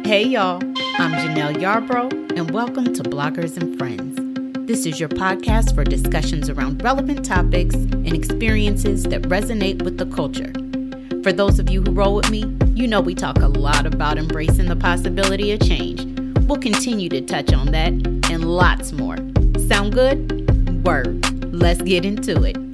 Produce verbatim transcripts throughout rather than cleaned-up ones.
Hey y'all, I'm Janelle Yarbrough, and welcome to Bloggers and Friends. This is your podcast for discussions around relevant topics and experiences that resonate with the culture. For those of you who roll with me, you know we talk a lot about embracing the possibility of change. We'll continue to touch on that and lots more. Sound good? Word. Let's get into it.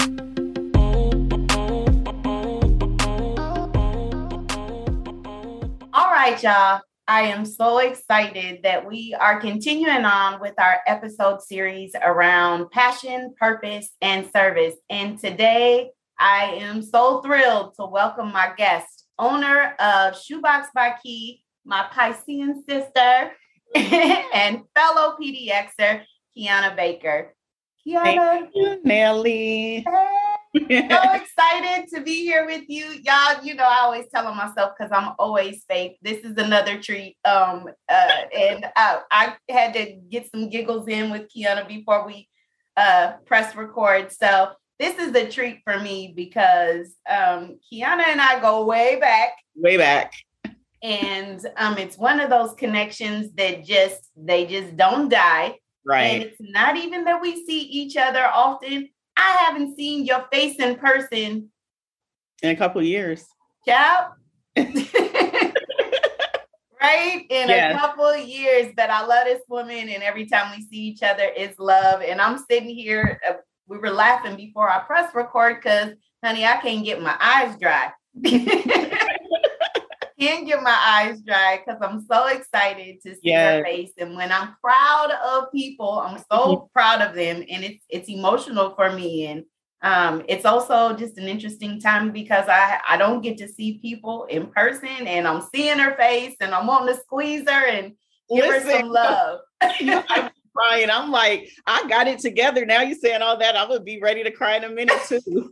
All right, y'all. I am so excited that we are continuing on with our episode series around passion, purpose, and service. And today, I am so thrilled to welcome my guest, owner of Shoebox by Key, my Piscean sister, and fellow P D Xer, Kiana Baker. Kiana. Thank you, Nelly. Hey, so excited to be here with you. Y'all, you know, I always tell on myself because I'm always fake. This is another treat. Um, uh, and I, I had to get some giggles in with Kiana before we uh, press record. So this is a treat for me because um, Kiana and I go way back. Way back. And um, it's one of those connections that just, they just don't die. Right. And it's not even that we see each other often. I haven't seen your face in person. In a couple of years. Ciao. Right? In yes. a couple of years. But I love this woman. And every time we see each other, it's love. And I'm sitting here. Uh, we were laughing before I press record because, honey, I can't get my eyes dry. Can't get my eyes dry because I'm so excited to see yes. her face. And when I'm proud of people, I'm so proud of them. And it's it's emotional for me. And um, it's also just an interesting time because I, I don't get to see people in person. And I'm seeing her face and I'm wanting to squeeze her and give Listen, her some love. I'm crying. I'm like, I got it together. Now you're saying all that. I'm going to be ready to cry in a minute too.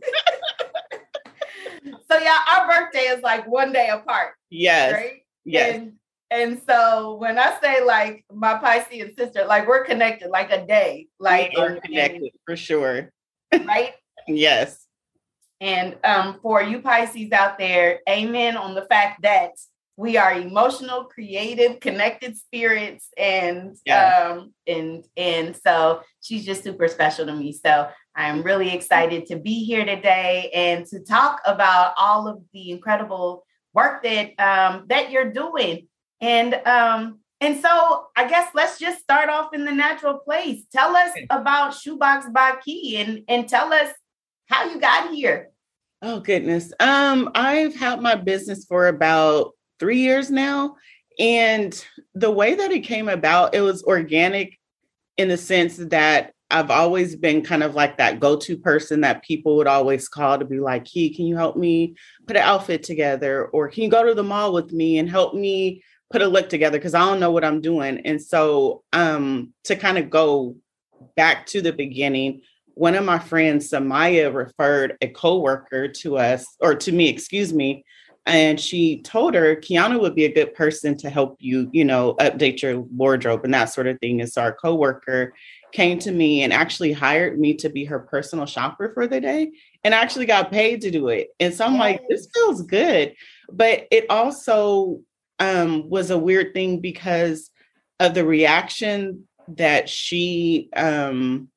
So yeah, our birthday is like one day apart. Yes. Right? Yes. And, and so when I say like my Piscean sister, like we're connected like a day. Like we are and, connected and, for sure. Right? Yes. And um, for you Pisces out there, amen on the fact that we are emotional, creative, connected spirits. And yes. um, and and so she's just super special to me. So I'm really excited to be here today and to talk about all of the incredible work that um, that you're doing. And um, and so I guess let's just start off in the natural place. Tell us about Shoebox by Key and, and tell us how you got here. Oh, goodness. Um, I've had my business for about three years now. And the way that it came about, it was organic in the sense that I've always been kind of like that go-to person that people would always call to be like, Key, can you help me put an outfit together? Or can you go to the mall with me and help me put a look together? Because I don't know what I'm doing. And so um, to kind of go back to the beginning, one of my friends, Samaya, referred a coworker to us, or to me, excuse me. And she told her, Kiana would be a good person to help you, you know, update your wardrobe and that sort of thing. And so our coworker came to me and actually hired me to be her personal shopper for the day and actually got paid to do it. And so I'm yes. like, this feels good. But it also um, was a weird thing because of the reaction that she um,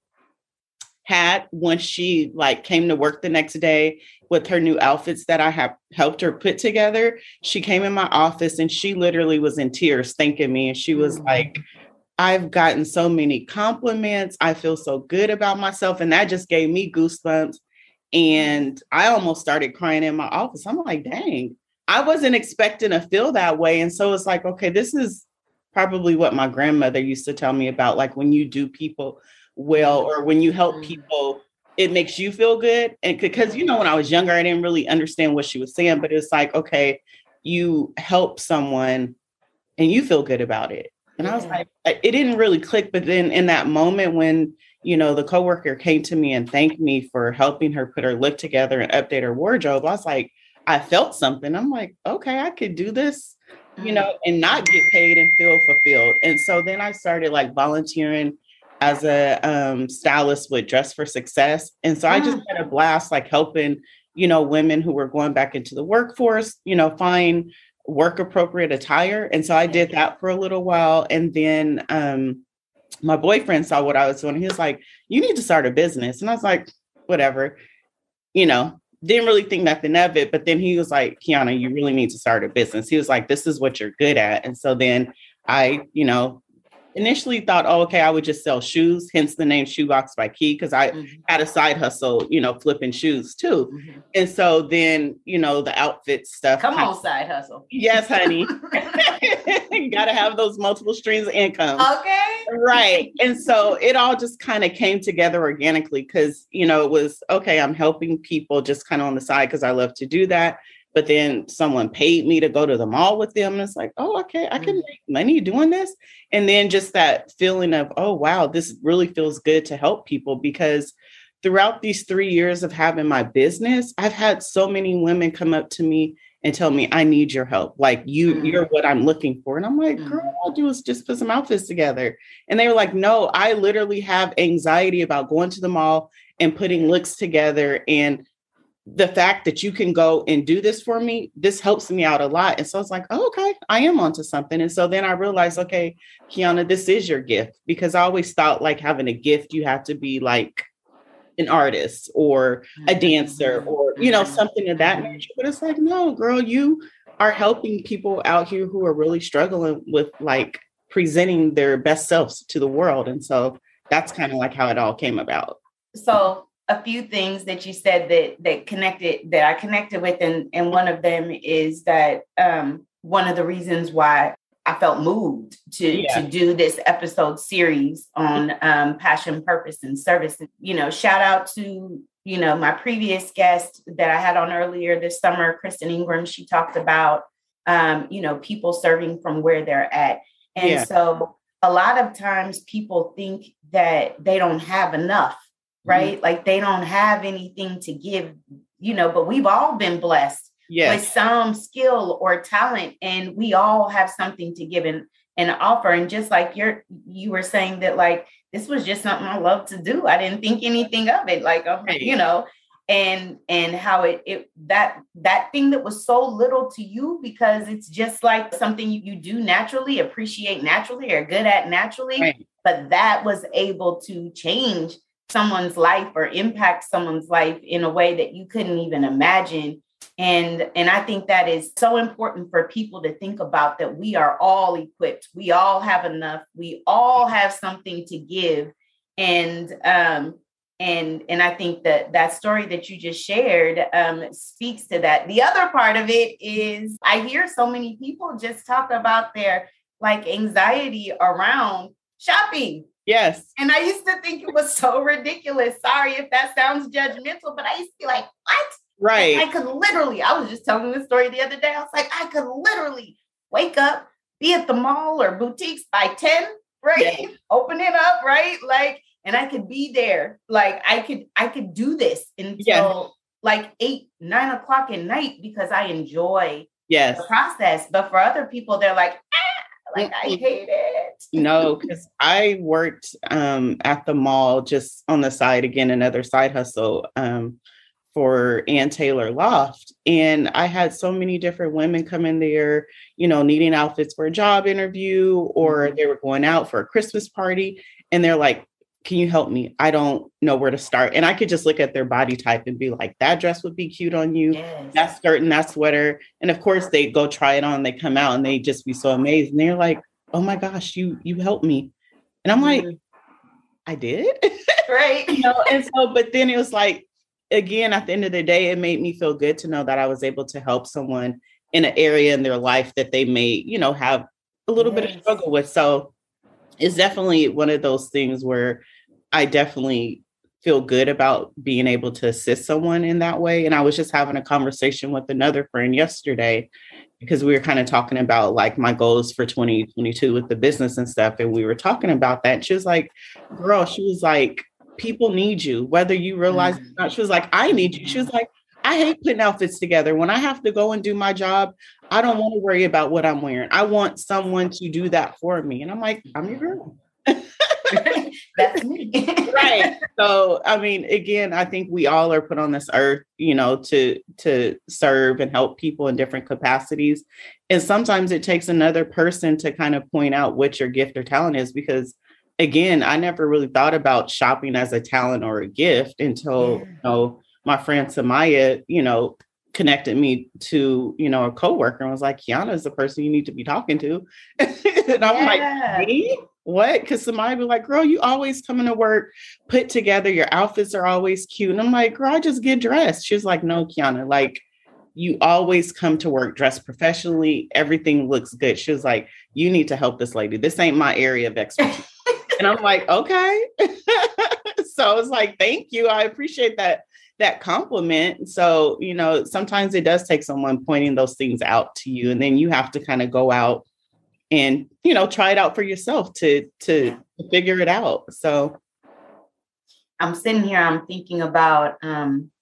had when she like came to work the next day with her new outfits that I have helped her put together. She came in my office and she literally was in tears thanking me. And she was mm-hmm. like, I've gotten so many compliments. I feel so good about myself. And that just gave me goosebumps. And I almost started crying in my office. I'm like, dang, I wasn't expecting to feel that way. And so it's like, okay, this is probably what my grandmother used to tell me about. Like when you do people well, or when you help people, it makes you feel good. And because, you know, when I was younger, I didn't really understand what she was saying, but it's like, okay, you help someone and you feel good about it. And yeah. I was like, it didn't really click. But then in that moment when, you know, the coworker came to me and thanked me for helping her put her look together and update her wardrobe, I was like, I felt something. I'm like, okay, I could do this, you know, and not get paid and feel fulfilled. And so then I started like volunteering as a um, stylist with Dress for Success. And so I just had a blast, like helping, you know, women who were going back into the workforce, you know, find work appropriate attire. And so I did that for a little while. And then um, my boyfriend saw what I was doing. He was like, you need to start a business. And I was like, whatever, you know, didn't really think nothing of it. But then he was like, Kiana, you really need to start a business. He was like, this is what you're good at. And so then I, you know, initially thought, oh, okay, I would just sell shoes, hence the name Shoebox by Key, because I mm-hmm. had a side hustle, you know, flipping shoes too. Mm-hmm. And so then, you know, the outfit stuff. Come on, side hustle. Yes, honey. You got to have those multiple streams of income. Okay. Right. And so it all just kind of came together organically because, you know, it was, okay, I'm helping people just kind of on the side because I love to do that. But then someone paid me to go to the mall with them. And it's like, oh, okay, I can make money doing this. And then just that feeling of, oh, wow, this really feels good to help people, because throughout these three years of having my business, I've had so many women come up to me and tell me, I need your help. Like you, mm-hmm. you're what I'm looking for. And I'm like, girl, all I'll do is just put some outfits together. And they were like, no, I literally have anxiety about going to the mall and putting looks together. And the fact that you can go and do this for me, this helps me out a lot. And so it's like, oh, okay, I am onto something. And so then I realized, okay, Kiana, this is your gift, because I always thought like having a gift, you have to be like an artist or a dancer or, you know, something of that nature. But it's like, no, girl, you are helping people out here who are really struggling with like presenting their best selves to the world. And so that's kind of like how it all came about. So a few things that you said that that connected, that I connected with, and, and one of them is that um, one of the reasons why I felt moved to, yeah. to do this episode series on um, passion, purpose, and service. You know, shout out to, you know, my previous guest that I had on earlier this summer, Kristen Ingram. She talked about, um, you know, people serving from where they're at. And yeah. so a lot of times people think that they don't have enough. Right? Mm-hmm. Like they don't have anything to give, you know, but we've all been blessed yes. with some skill or talent, and we all have something to give and, and offer. And just like you're, you were saying that like, this was just something I love to do. I didn't think anything of it, like, okay, you know, and, and how it, it, that, that thing that was so little to you, because it's just like something you, you do naturally, appreciate naturally, or good at naturally, right. but that was able to change someone's life or impact someone's life in a way that you couldn't even imagine. And, and I think that is so important for people to think about, that we are all equipped. We all have enough. We all have something to give. And, um, and, and I think that that story that you just shared um, speaks to that. The other part of it is I hear so many people just talk about their like anxiety around shopping. Yes. And I used to think it was so ridiculous. Sorry if that sounds judgmental, but I used to be like, what? Right. Like I could literally, I was just telling this story the other day. I was like, I could literally wake up, be at the mall or boutiques by ten, right? Yeah. Open it up, right? Like, and I could be there. Like I could, I could do this until yeah. like eight, nine o'clock at night, because I enjoy yes. the process. But for other people, they're like, ah, like I hate it. No, because I worked um, at the mall just on the side, again, another side hustle um, for Ann Taylor Loft. And I had so many different women come in there, you know, needing outfits for a job interview, or they were going out for a Christmas party. And they're like, can you help me? I don't know where to start. And I could just look at their body type and be like, that dress would be cute on you. Yes. That skirt and that sweater. And of course they go try it on, they come out and they just be so amazed. And they're like, oh my gosh, you, you helped me. And I'm like, I did. Right. You know, and so, but then it was like, again, at the end of the day, it made me feel good to know that I was able to help someone in an area in their life that they may, you know, have a little yes. bit of struggle with. So it's definitely one of those things where I definitely feel good about being able to assist someone in that way. And I was just having a conversation with another friend yesterday, because we were kind of talking about like my goals for twenty twenty-two with the business and stuff. And we were talking about that. And she was like, girl, she was like, people need you, whether you realize it or not. She was like, I need you. She was like, I hate putting outfits together. When I have to go and do my job, I don't want to worry about what I'm wearing. I want someone to do that for me. And I'm like, I'm your girl. That's me. Right. So, I mean, again, I think we all are put on this earth, you know, to to serve and help people in different capacities. And sometimes it takes another person to kind of point out what your gift or talent is, because again, I never really thought about shopping as a talent or a gift until, yeah. you know, my friend Samaya, you know, connected me to, you know, a coworker and was like, Kiana is the person you need to be talking to. And I'm yeah. like, me? What? Because somebody be like, girl, you always coming to work put together. Your outfits are always cute. And I'm like, girl, I just get dressed. She's like, no, Kiana, like you always come to work dressed professionally. Everything looks good. She was like, you need to help this lady. This ain't my area of expertise. And I'm like, okay. So it's like, thank you. I appreciate that, that compliment. So, you know, sometimes it does take someone pointing those things out to you. And then you have to kind of go out and, you know, try it out for yourself to, to, to figure it out. So I'm sitting here, I'm thinking about, um,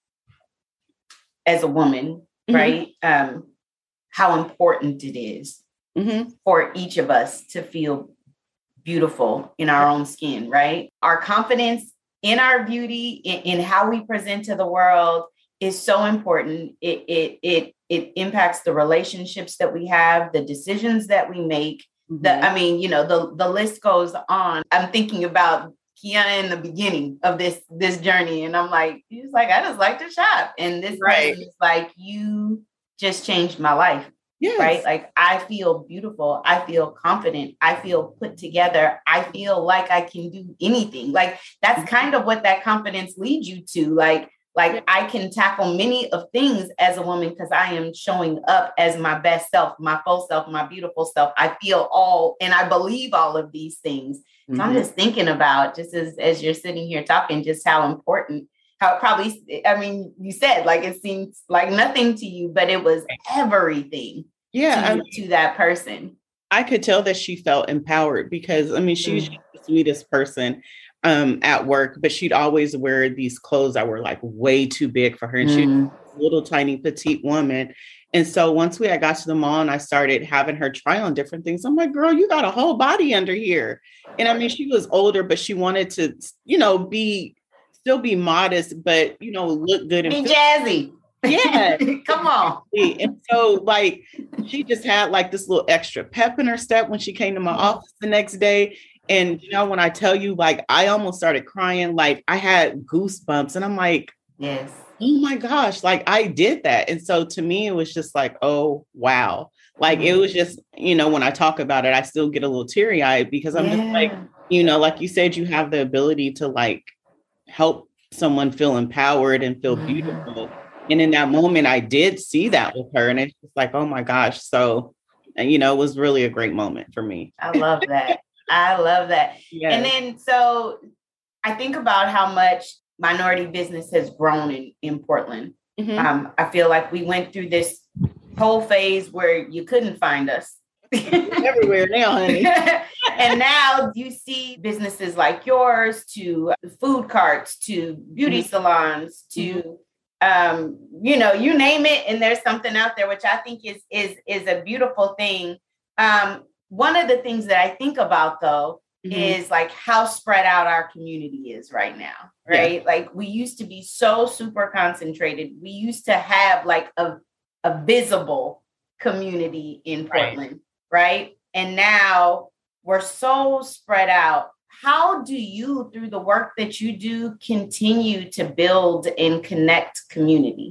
as a woman, mm-hmm. right? Um, how important it is mm-hmm. for each of us to feel beautiful in our own skin, right? Our confidence in our beauty, in, in how we present to the world is so important. It, it, it, it impacts the relationships that we have, the decisions that we make. Mm-hmm. The, I mean, you know, the, the list goes on. I'm thinking about Kiana in the beginning of this, this journey. And I'm like, he's like, I just like to shop. And this right. person is like, you just changed my life. Yes. Right. Like I feel beautiful. I feel confident. I feel put together. I feel like I can do anything. Like that's kind of what that confidence leads you to. Like, like I can tackle many of things as a woman because I am showing up as my best self, my full self, my beautiful self. I feel all, and I believe all of these things. So mm-hmm. I'm just thinking about, just as, as you're sitting here talking, just how important, how it probably, I mean, you said like, it seems like nothing to you, but it was everything yeah, to, I mean, to that person. I could tell that she felt empowered because, I mean, she's mm. the sweetest person um, at work, but she'd always wear these clothes that were like way too big for her. And mm. she was a little tiny petite woman. And so once we I got to the mall and I started having her try on different things, I'm like, girl, you got a whole body under here. And I mean, she was older, but she wanted to, you know, be still be modest, but, you know, look good. And be jazzy. Yeah. Come on. And so like, she just had like this little extra pep in her step when she came to my mm-hmm. office the next day. And, you know, when I tell you, like, I almost started crying, like I had goosebumps and I'm like, yes. Oh my gosh, like I did that. And so to me, it was just like, oh, wow. Like mm-hmm. it was just, you know, when I talk about it, I still get a little teary eyed because I'm yeah. just like, you know, like you said, you have the ability to like help someone feel empowered and feel mm-hmm. beautiful. And in that moment, I did see that with her. And it's just like, oh my gosh. So, you know, it was really a great moment for me. I love that. I love that. Yes. And then, so I think about how much minority business has grown in, in Portland. Mm-hmm. Um, I feel like we went through this whole phase where you couldn't find us. Everywhere now, honey. And now you see businesses like yours, to food carts, to beauty mm-hmm. salons, to, mm-hmm. um, you know, you name it. And there's something out there, which I think is, is, is a beautiful thing. Um, one of the things that I think about though, mm-hmm. is like how spread out our community is right now, right? Yeah. Like we used to be so super concentrated. We used to have like a, a visible community in Portland, right. right? And now we're so spread out. How do you, through the work that you do, continue to build and connect community?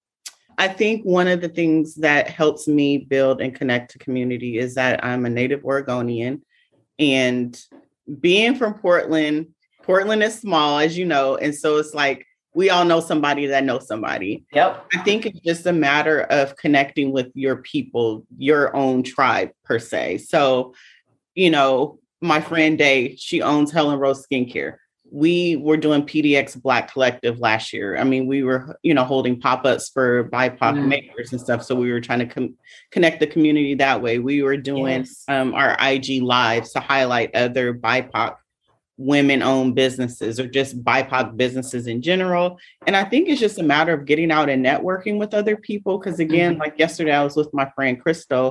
I think one of the things that helps me build and connect to community is that I'm a native Oregonian. And being from Portland, Portland is small, as you know. And so it's like, we all know somebody that knows somebody. Yep. I think it's just a matter of connecting with your people, your own tribe per se. So, you know, my friend Day, she owns Helen Rose Skincare. We were doing P D X Black Collective last year. I mean, we were, you know, holding pop-ups for B I P O C mm. makers and stuff. So we were trying to com- connect the community that way. We were doing yes. um, our I G lives to highlight other B I P O C women-owned businesses or just B I P O C businesses in general. And I think it's just a matter of getting out and networking with other people. Because again, mm-hmm. like yesterday, I was with my friend Crystal,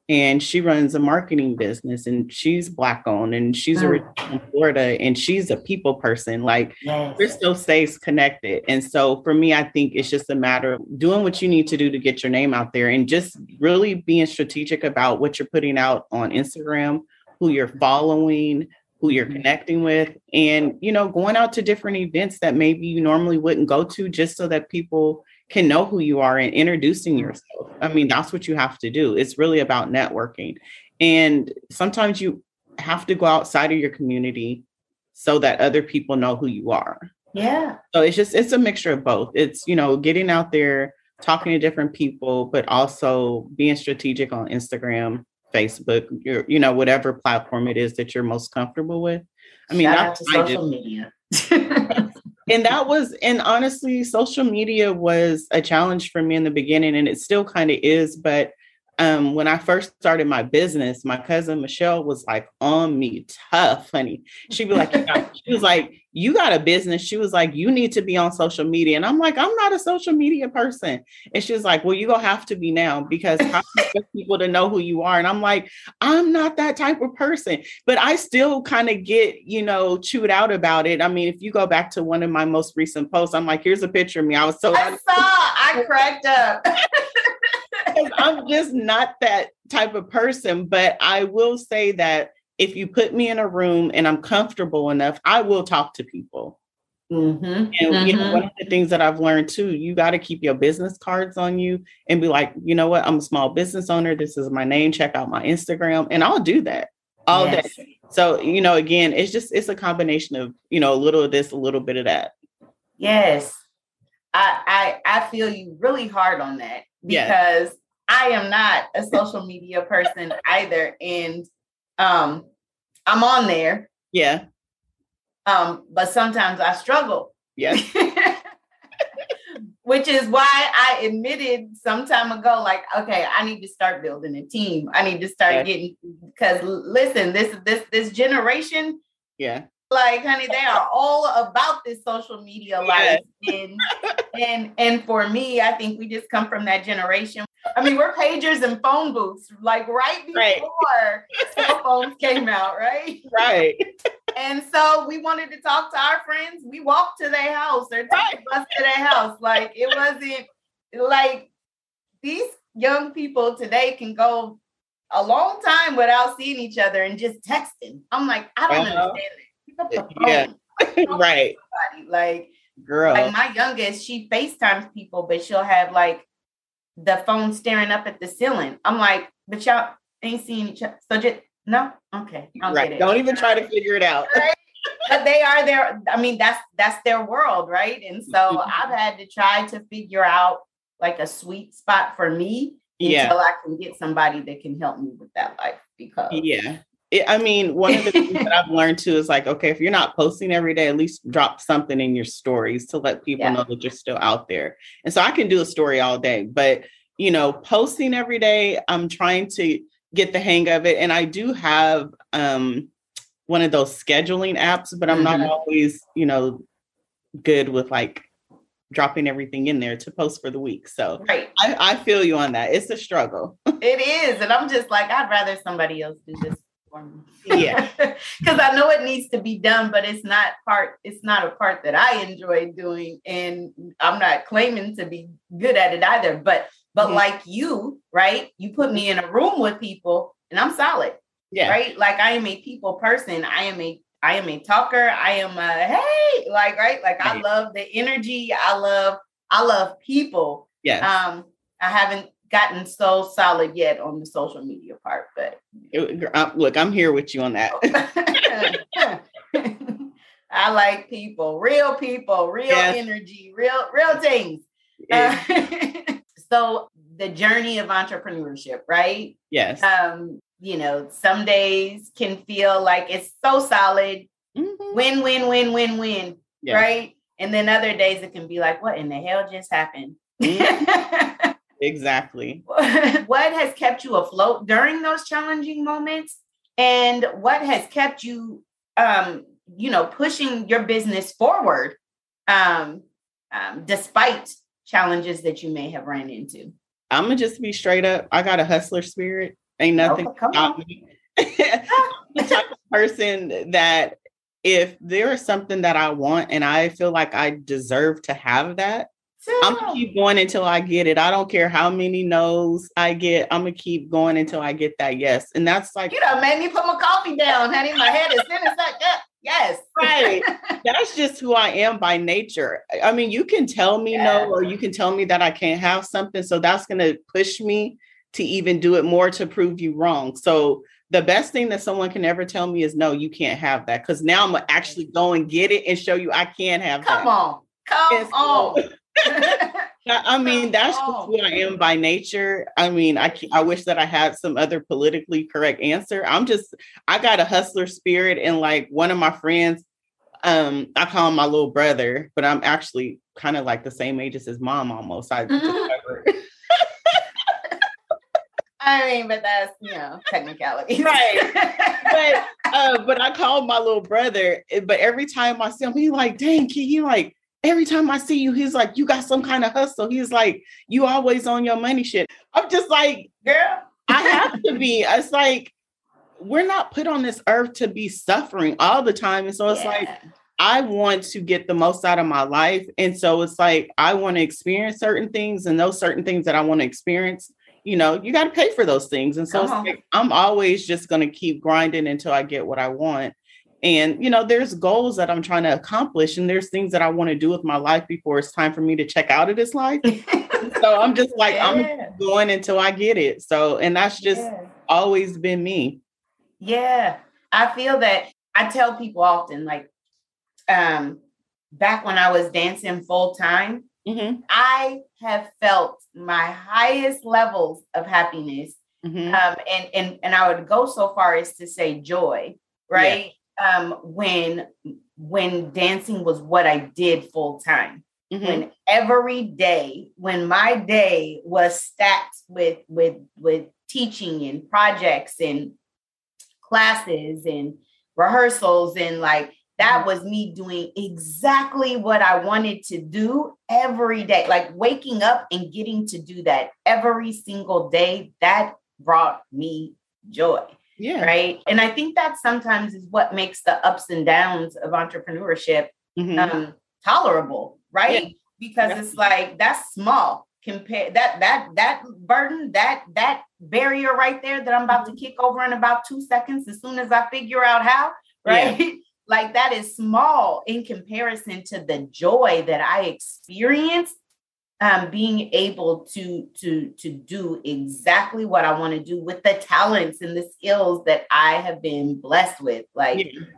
and she runs a marketing business, and she's Black owned, and she's mm. originally from Florida, and she's a people person. Like, yes. Crystal stays connected. And so for me, I think it's just a matter of doing what you need to do to get your name out there, and just really being strategic about what you're putting out on Instagram, who you're following, who you're connecting with, and, you know, going out to different events that maybe you normally wouldn't go to, just so that people can know who you are, and introducing yourself. I mean, that's what you have to do. It's really about networking. And sometimes you have to go outside of your community so that other people know who you are. Yeah. So it's just, it's a mixture of both. It's, you know, getting out there, talking to different people, but also being strategic on Instagram, Facebook, your, you know, whatever platform it is that you're most comfortable with. I mean, shout out to social media. And that was, and honestly, social media was a challenge for me in the beginning, and it still kind of is. But um, when I first started my business, my cousin Michelle was like on me tough, honey. She'd be like, you got, she was like, you got a business. She was like, you need to be on social media. And I'm like, I'm not a social media person. And she was like, well, you're going to have to be now, because how do you get people to know who you are? And I'm like, I'm not that type of person, but I still kind of get, you know, chewed out about it. I mean, if you go back to one of my most recent posts, I'm like, here's a picture of me. I was so, I saw, I cracked up. I'm just not that type of person, but I will say that if you put me in a room and I'm comfortable enough, I will talk to people. Mm-hmm. And mm-hmm. you know, one of the things that I've learned too, you got to keep your business cards on you and be like, you know what, I'm a small business owner. This is my name. Check out my Instagram. And I'll do that all yes. day. So, you know, again, it's just, it's a combination of, you know, a little of this, a little bit of that. Yes. I, I, I feel you really hard on that, because yes. I am not a social media person either. And um, I'm on there. Yeah. Um, but sometimes I struggle. Yeah. Which is why I admitted some time ago, like, okay, I need to start building a team. I need to start yeah. getting, because listen, this, this, this generation. Yeah. Like, honey, they are all about this social media life. Yeah. And, and, and for me, I think we just come from that generation. I mean, we're pagers and phone booths, like right before right. cell phones came out, right? Right. And so we wanted to talk to our friends. We walked to their house or took right. the bus to their house. Like, it wasn't like these young people today can go a long time without seeing each other and just texting. I'm like, I don't uh-huh. understand that. Pick up the phone. Yeah. Right. Like, girl. Like my youngest, she FaceTimes people, but she'll have like the phone staring up at the ceiling. I'm like, but y'all ain't seeing each other. So just, no? Okay. I'll right. get it. Don't even try to figure it out. Right? But they are there. I mean, that's, that's their world. Right. And so I've had to try to figure out like a sweet spot for me yeah. until I can get somebody that can help me with that life. Because yeah. It, I mean, one of the things that I've learned too is like, okay, if you're not posting every day, at least drop something in your stories to let people yeah. know that you're still out there. And so I can do a story all day, but, you know, posting every day, I'm trying to get the hang of it. And I do have um, one of those scheduling apps, but I'm mm-hmm. not always, you know, good with like dropping everything in there to post for the week. So right. I, I feel you on that. It's a struggle. It is. And I'm just like, I'd rather somebody else do this. Yeah. Because I know it needs to be done, but it's not part, it's not a part that I enjoy doing. And I'm not claiming to be good at it either. But but mm-hmm. like you, right? You put me in a room with people and I'm solid. Yeah. Right. Like I am a people person. I am a I am a talker. I am a hey, like right. Like right. I love the energy. I love, I love people. Yeah. Um, I haven't gotten so solid yet on the social media part, but it, uh, look, I'm here with you on that. I like people, real people, real yes. energy, real, real things. Yeah. Uh, so the journey of entrepreneurship, right? Yes. Um, you know, some days can feel like it's so solid, mm-hmm. win, win, win, win, win, yes. right? And then other days it can be like, what in the hell just happened? Mm-hmm. Exactly. What has kept you afloat during those challenging moments? And what has kept you, um, you know, pushing your business forward um, um, despite challenges that you may have ran into? I'm going to just be straight up. I got a hustler spirit. Ain't nothing Okay, come stop on. me. I'm the type of person that if there is something that I want and I feel like I deserve to have that, I'm gonna keep going until I get it. I don't care how many no's I get. I'm gonna keep going until I get that yes. And that's like, you know, made me put my coffee down, honey. My head is spinning like that. Yes. Right. That's just who I am by nature. I mean, you can tell me yeah. no, or you can tell me that I can't have something. So that's gonna push me to even do it more to prove you wrong. So the best thing that someone can ever tell me is no, you can't have that. Because now I'm gonna actually go and get it and show you I can have Come that. on. Come And so, on. I mean, that's just who I am by nature. I mean, I I wish that I had some other politically correct answer. I'm just, I got a hustler spirit. And like one of my friends, um, I call him my little brother, but I'm actually kind of like the same age as his mom almost. I just never... I mean, but that's, you know, technicality. Right. But, uh, but I call him my little brother. But every time I see him, he's like, dang, kid, he like, every time I see you, he's like, you got some kind of hustle. He's like, you always on your money shit. I'm just like, girl, I have to be. It's like, we're not put on this earth to be suffering all the time. And so it's yeah. like, I want to get the most out of my life. And so it's like, I want to experience certain things, and those certain things that I want to experience, you know, you got to pay for those things. And so it's like, I'm always just going to keep grinding until I get what I want. And, you know, there's goals that I'm trying to accomplish, and there's things that I want to do with my life before it's time for me to check out of this life. So I'm just like, yeah. I'm going until I get it. So, and that's just yeah. always been me. Yeah. I feel that I tell people often, like, um, back when I was dancing full time, mm-hmm. I have felt my highest levels of happiness. Mm-hmm. Um, and, and, and I would go so far as to say joy, right? Yeah. Um, when, when dancing was what I did full time, mm-hmm. when every day, when my day was stacked with, with, with teaching and projects and classes and rehearsals, and like, that was me doing exactly what I wanted to do every day, like waking up and getting to do that every single day. That brought me joy. Yeah. Right. And I think that sometimes is what makes the ups and downs of entrepreneurship mm-hmm. um, tolerable. Right. Yeah. Because yeah. it's like, that's small compared that, that, that burden, that, that barrier right there that I'm about to kick over in about two seconds, as soon as I figure out how, right. Yeah. Like that is small in comparison to the joy that I experienced um, being able to, to, to do exactly what I want to do with the talents and the skills that I have been blessed with. Like, yeah.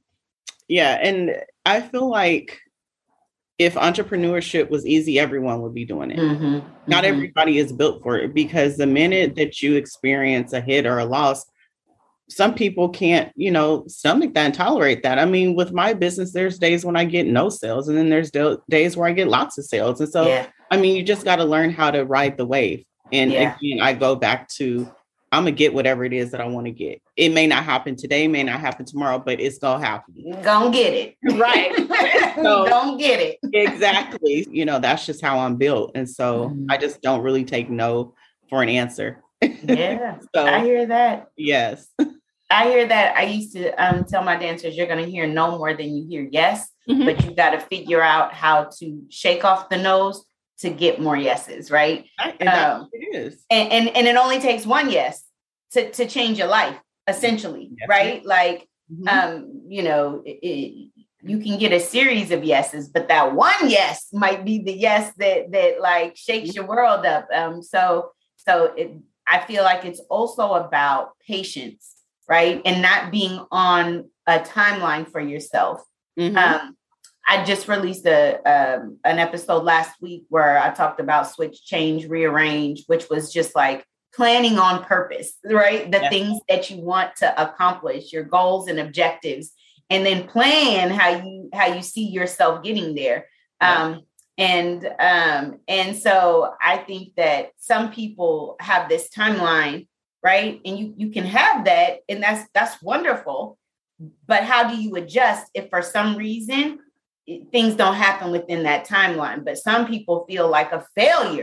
yeah. And I feel like if entrepreneurship was easy, everyone would be doing it. Mm-hmm. Not mm-hmm. everybody is built for it, because the minute that you experience a hit or a loss, some people can't, you know, stomach that and tolerate that. I mean, with my business, there's days when I get no sales, and then there's do- days where I get lots of sales. And so, yeah. I mean, you just got to learn how to ride the wave. And yeah. again, I go back to, I'm going to get whatever it is that I want to get. It may not happen today, may not happen tomorrow, but it's going to happen. Gonna get it. Right. So, don't get it. Exactly. You know, that's just how I'm built. And so mm-hmm. I just don't really take no for an answer. Yeah. So, I hear that. Yes. I hear that. I used to um, tell my dancers, you're going to hear no more than you hear yes, mm-hmm. but you got to figure out how to shake off the no's to get more yeses, right? And um, it is. And, and and it only takes one yes to, to change your life, essentially, yes, right? Yes. Like, mm-hmm. um, you know, it, it, you can get a series of yeses, but that one yes might be the yes that that like shakes your world up. Um, so so it, I feel like it's also about patience. Right. And not being on a timeline for yourself. Mm-hmm. Um, I just released a um, an episode last week where I talked about switch, change, rearrange, which was just like planning on purpose, right? The yeah. things that you want to accomplish, your goals and objectives, and then plan how you how you see yourself getting there. Yeah. Um, and um, and so I think that some people have this timeline. Right. And you, you can have that. And that's that's wonderful. But how do you adjust if for some reason it, things don't happen within that timeline? But some people feel like a failure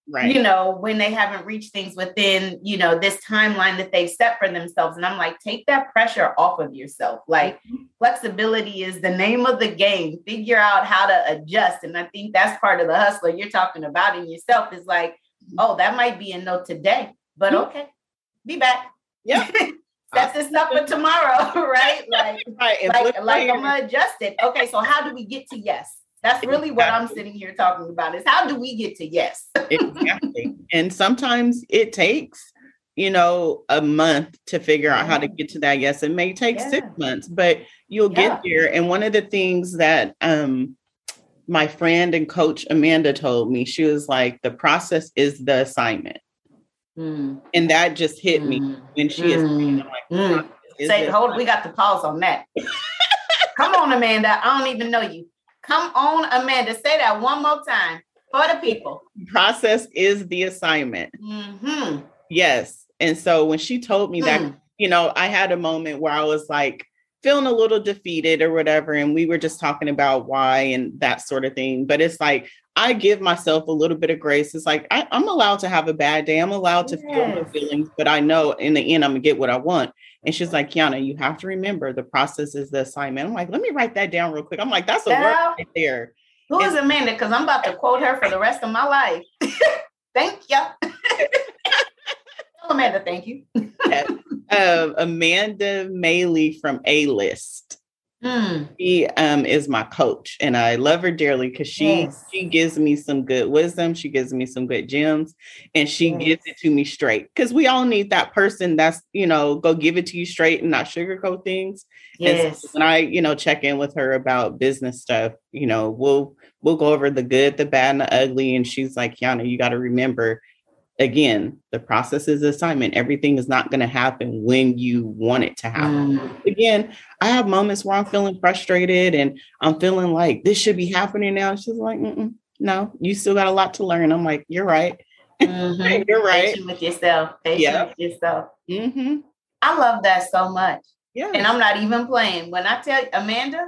right. you know, when they haven't reached things within, you know, this timeline that they've set for themselves. And I'm like, take that pressure off of yourself. Like mm-hmm. flexibility is the name of the game. Figure out how to adjust. And I think that's part of the hustler you're talking about in yourself is like, oh, that might be a no today, but mm-hmm. okay, be back. Yeah. Set this up for tomorrow, right? Like, right. like, like I'm gonna adjust it. Okay, so how do we get to yes? That's really what I'm sitting here talking about is how do we get to yes? Exactly. And sometimes it takes, you know, a month to figure out yeah. how to get to that yes. It may take yeah. six months, but you'll yeah. get there. And one of the things that um, my friend and coach Amanda told me, she was like, the process is the assignment. Mm. And that just hit mm. me when she is saying, I'm like, mm. say, hold, we got to pause on that. Come on, Amanda. I don't even know you. Come on, Amanda. Say that one more time for the people. Process is the assignment. Mm-hmm. Yes. And so when she told me mm. that, you know, I had a moment where I was like feeling a little defeated or whatever. And we were just talking about why and that sort of thing. But it's like, I give myself a little bit of grace. It's like, I, I'm allowed to have a bad day. I'm allowed to yes. feel my feelings, but I know in the end, I'm gonna get what I want. And she's like, Kiana, you have to remember the process is the assignment. I'm like, let me write that down real quick. I'm like, that's a now, word right there. Who is Amanda? Because I'm about to quote her for the rest of my life. Thank you. Amanda, thank you. yeah. uh, Amanda Maley from A-List. Mm. She um, is my coach, and I love her dearly because she yes. she gives me some good wisdom. She gives me some good gems, and she yes. gives it to me straight. Because we all need that person that's, you know, go give it to you straight and not sugarcoat things. Yes. And so when I, you know, check in with her about business stuff, you know, we'll we'll go over the good, the bad, and the ugly. And she's like, Kiana, you got to remember. Again, the process is assignment. Everything is not going to happen when you want it to happen. Mm. Again, I have moments where I'm feeling frustrated and I'm feeling like this should be happening now. She's like, Mm-mm, no, you still got a lot to learn. I'm like, you're right. Mm-hmm. You're right. Patient with yourself. Patient yeah. with yourself. Mm-hmm. I love that so much. Yeah. And I'm not even playing. When I tell you, Amanda,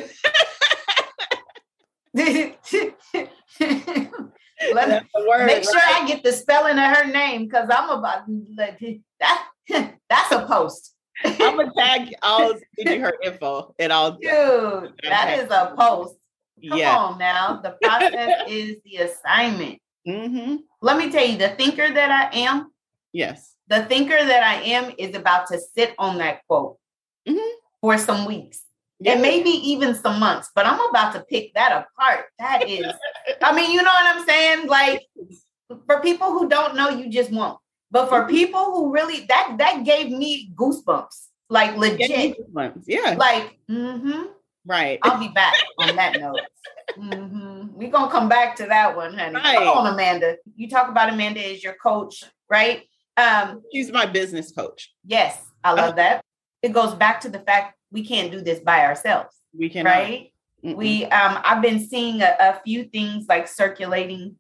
Let me word, make sure right? I get the spelling of her name because I'm about that. That's a post. I'm gonna tag. I'll send you her info and I'll. Dude, that is a post. Come yeah. on now. The process is the assignment. Mm-hmm. Let me tell you, the thinker that I am. Yes. The thinker that I am is about to sit on that quote mm-hmm. for some weeks. Yeah. And maybe even some months, but I'm about to pick that apart. That is, I mean, you know what I'm saying? Like for people who don't know, you just won't. But for people who really, that that gave me goosebumps, like legit. Yeah. Like, mm-hmm. Right. I'll be back on that note. Mm-hmm. We're going to come back to that one, honey. Right. Come on, Amanda. You talk about Amanda as your coach, right? Um, She's my business coach. Yes, I love that. It goes back to the fact we can't do this by ourselves. We can, right? Mm-mm. We, um, I've been seeing a, a few things like circulating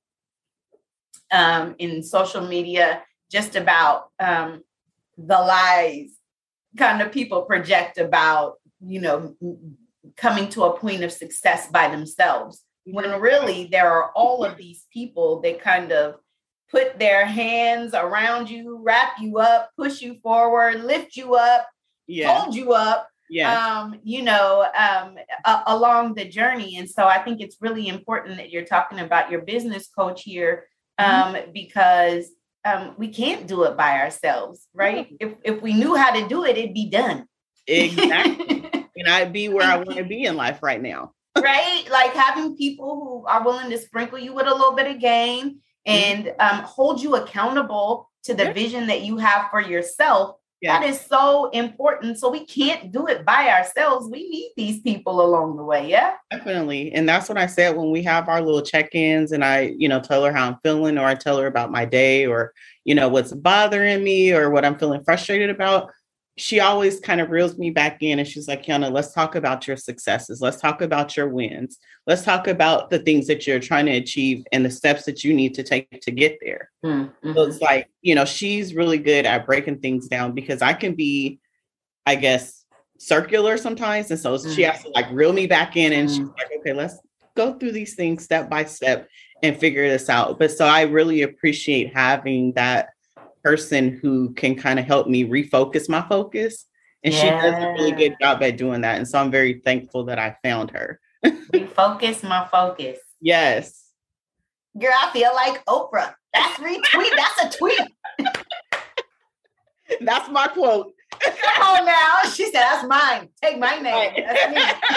um, in social media, just about um, the lies kind of people project about, you know, coming to a point of success by themselves. When really there are all of these people that kind of put their hands around you, wrap you up, push you forward, lift you up, yeah. hold you up. Yeah. Um, you know, um, a- along the journey. And so I think it's really important that you're talking about your business coach here, um, mm-hmm. because um, we can't do it by ourselves, right? Mm-hmm. If if we knew how to do it, it'd be done. Exactly. And I'd be where I want to be in life right now. Right? Like having people who are willing to sprinkle you with a little bit of game and mm-hmm. um, hold you accountable to the yeah. vision that you have for yourself. Yeah. That is so important. So we can't do it by ourselves. We need these people along the way. Yeah, definitely. And that's what I said when we have our little check-ins and I, you know, tell her how I'm feeling, or I tell her about my day, or, you know, what's bothering me or what I'm feeling frustrated about. She always kind of reels me back in and she's like, Kiana, let's talk about your successes. Let's talk about your wins. Let's talk about the things that you're trying to achieve and the steps that you need to take to get there. Mm-hmm. So it's like, you know, she's really good at breaking things down because I can be, I guess, circular sometimes. And so mm-hmm. she has to like reel me back in and mm-hmm. she's like, okay, let's, go through these things step by step and figure this out. But so I really appreciate having that person who can kind of help me refocus my focus. And yeah. she does a really good job at doing that. And so I'm very thankful that I found her. Refocus my focus. Yes. Girl, I feel like Oprah. That's retweet. That's a tweet. That's my quote. Come on now. She said, that's mine. Take my name. That's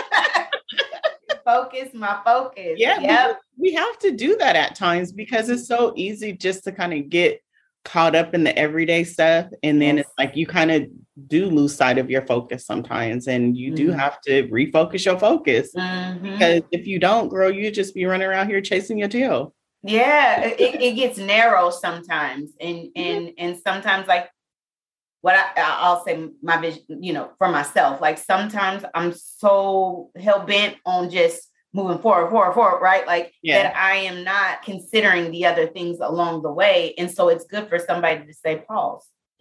me. Focus my focus. Yeah. Yep. We have to do that at times because it's so easy just to kind of get caught up in the everyday stuff. And then yes. it's like you kind of do lose sight of your focus sometimes. And you mm-hmm. do have to refocus your focus. Mm-hmm. Because if you don't, girl, you just be running around here chasing your tail. Yeah. It, it gets narrow sometimes. And, and, and sometimes like, what I, I'll say my vision, you know, for myself, like sometimes I'm so hell bent on just moving forward, forward, forward, right? Like yeah. that I am not considering the other things along the way. And so it's good for somebody to say, pause.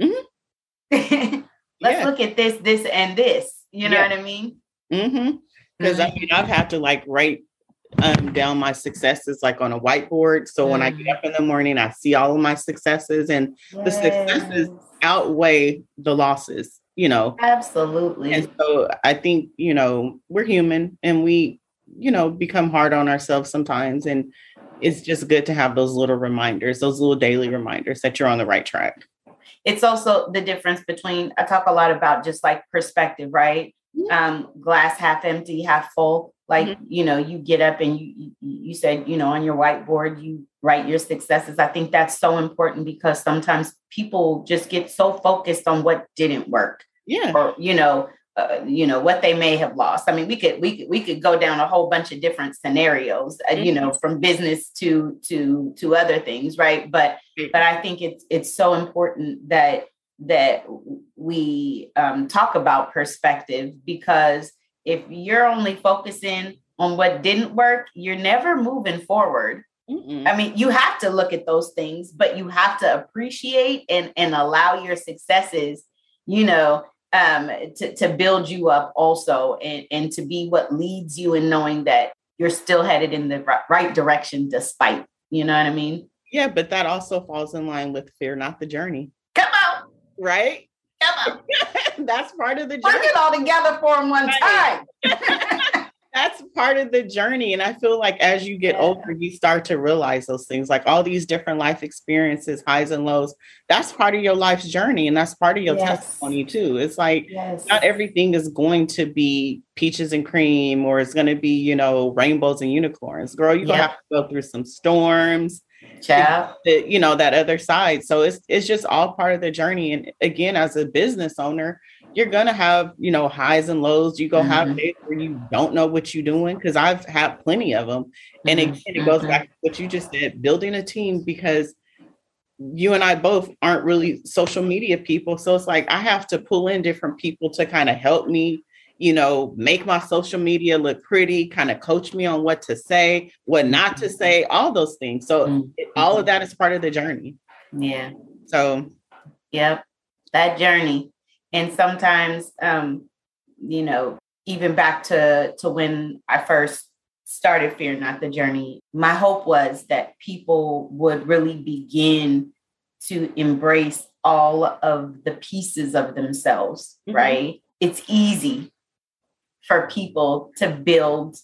Mm-hmm. Let's yeah. look at this, this, and this. You know yeah. what I mean? Mm-hmm. Because mm-hmm. I mean, I've had to like write um, down my successes like on a whiteboard. So mm-hmm. when I get up in the morning, I see all of my successes and yes. the successes outweigh the losses, you know. Absolutely. And so I think, you know, we're human and we, you know, become hard on ourselves sometimes. And it's just good to have those little reminders, those little daily reminders that you're on the right track. It's also the difference between, I talk a lot about just like perspective, right? Mm-hmm. Um, glass half empty, half full. Like, mm-hmm. you know, you get up and you, you said, you know, on your whiteboard, you write your successes. I think that's so important because sometimes people just get so focused on what didn't work. Yeah. Or, you know, uh, you know, what they may have lost. I mean, we could, we could, we could go down a whole bunch of different scenarios, uh, mm-hmm. you know, from business to, to, to other things. Right. But, mm-hmm. but I think it's, it's so important that, that we um, talk about perspective, because if you're only focusing on what didn't work, you're never moving forward. Mm-mm. I mean, you have to look at those things, but you have to appreciate and, and allow your successes, you know, um, to, to build you up also and, and to be what leads you in knowing that you're still headed in the right direction despite, you know what I mean? Yeah, but that also falls in line with fear, not the journey. Come on. Right? Come on. That's part of the journey. Put it all together for them one time. That's part of the journey. And I feel like as you get yeah. older, you start to realize those things, like all these different life experiences, highs and lows. That's part of your life's journey. And that's part of your yes. testimony too. It's like yes. not everything is going to be peaches and cream, or it's going to be, you know, rainbows and unicorns. Girl, you're yep. going to have to go through some storms. Child. To, you know, that other side. So it's it's just all part of the journey. And again, as a business owner, you're going to have, you know, highs and lows. You go mm-hmm. have days where you don't know what you're doing, because I've had plenty of them. And mm-hmm. again, it goes mm-hmm. back to what you just said, building a team, because you and I both aren't really social media people. So it's like I have to pull in different people to kind of help me, you know, make my social media look pretty, kind of coach me on what to say, what not to say, all those things. So mm-hmm. it, all of that is part of the journey. Yeah. So, yep, that journey. And sometimes, um, you know, even back to, to when I first started Fear Not the Journey, my hope was that people would really begin to embrace all of the pieces of themselves, mm-hmm. right? It's easy for people to build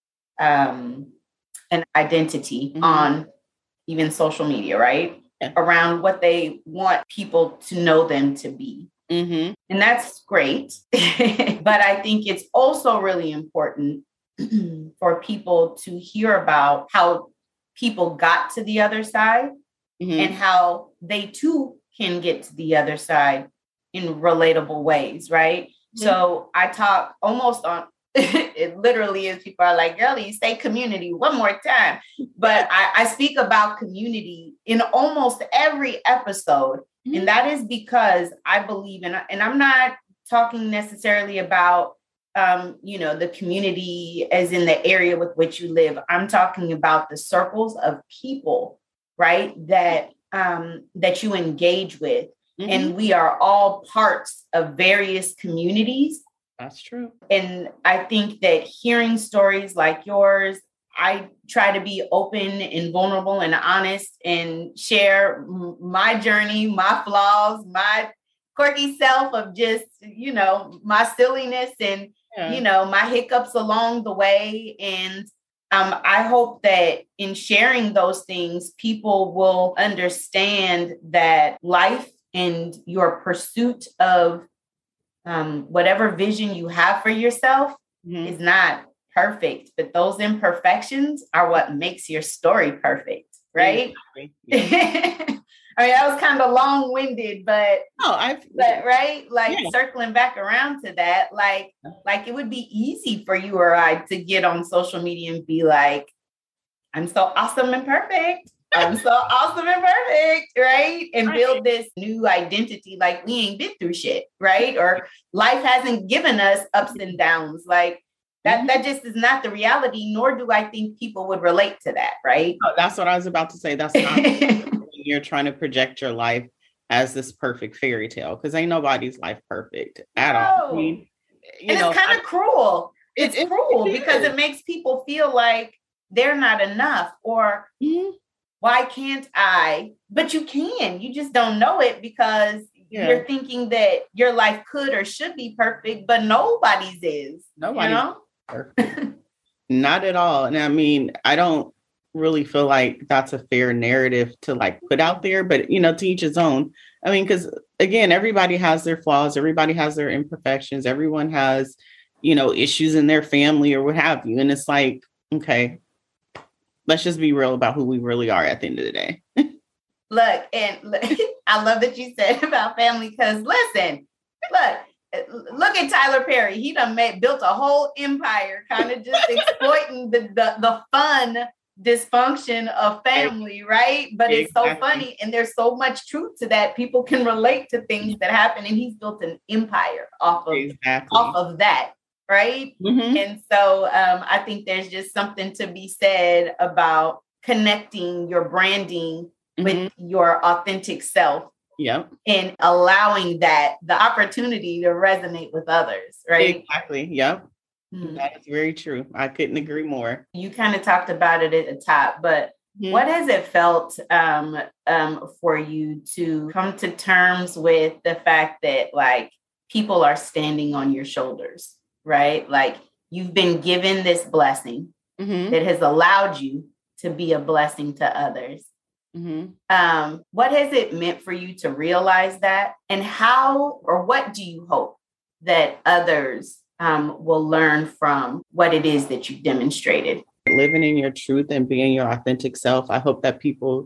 um, an identity mm-hmm. on even social media, right? Yeah. Around what they want people to know them to be. Mm-hmm. And that's great. But I think it's also really important for people to hear about how people got to the other side mm-hmm. and how they too can get to the other side in relatable ways, right? Mm-hmm. So I talk almost on, it literally is, people are like, girl, you say community one more time. But I, I speak about community in almost every episode. Mm-hmm. And that is because I believe in, and I'm not talking necessarily about, um, you know, the community as in the area with which you live. I'm talking about the circles of people, right? That, um, that you engage with. Mm-hmm. And we are all parts of various communities. That's true. And I think that hearing stories like yours I try to be open and vulnerable and honest and share my journey, my flaws, my quirky self of just, you know, my silliness and, yeah. you know, my hiccups along the way. And um, I hope that in sharing those things, people will understand that life and your pursuit of um, whatever vision you have for yourself mm-hmm. is not perfect, but those imperfections are what makes your story perfect, right? Exactly. Yeah. I mean, that was kind of long-winded, but, oh, I, but right, like yeah. circling back around to that, like, like it would be easy for you or I to get on social media and be like, "I'm so awesome and perfect. I'm so awesome and perfect," right? And right. build this new identity, like we ain't been through shit, right? Or life hasn't given us ups and downs, like. That that just is not the reality, nor do I think people would relate to that, right? Oh, that's what I was about to say. That's not you're trying to project your life as this perfect fairy tale, because ain't nobody's life perfect at no. all. I mean, you and know, it's kind of cruel. It's, it's cruel it because it makes people feel like they're not enough, or mm-hmm. why can't I? But you can. You just don't know it because yeah. you're thinking that your life could or should be perfect, but nobody's is. Nobody. You know? Perfect. Not at all. And I mean, I don't really feel like that's a fair narrative to like put out there, but you know, to each his own. I mean, because again, everybody has their flaws, everybody has their imperfections, everyone has, you know, issues in their family or what have you. And it's like, okay, let's just be real about who we really are at the end of the day. Look, and look, I love that you said about family, because listen, look, Look at Tyler Perry. He done made, built a whole empire, kind of just exploiting the, the the fun dysfunction of family, right? But exactly. It's so funny, and there's so much truth to that. People can relate to things that happen, and he's built an empire off of exactly. off of that, right? Mm-hmm. And so um, I think there's just something to be said about connecting your branding mm-hmm. with your authentic self. Yep. And allowing that the opportunity to resonate with others, right? Exactly. Yep. Mm-hmm. That is very true. I couldn't agree more. You kind of talked about it at the top, but mm-hmm. what has it felt um, um, for you to come to terms with the fact that like people are standing on your shoulders, right? Like you've been given this blessing mm-hmm. that has allowed you to be a blessing to others. Mm-hmm. Um, what has it meant for you to realize that? And how or what do you hope that others um, will learn from what it is that you've demonstrated? Living in your truth and being your authentic self. I hope that people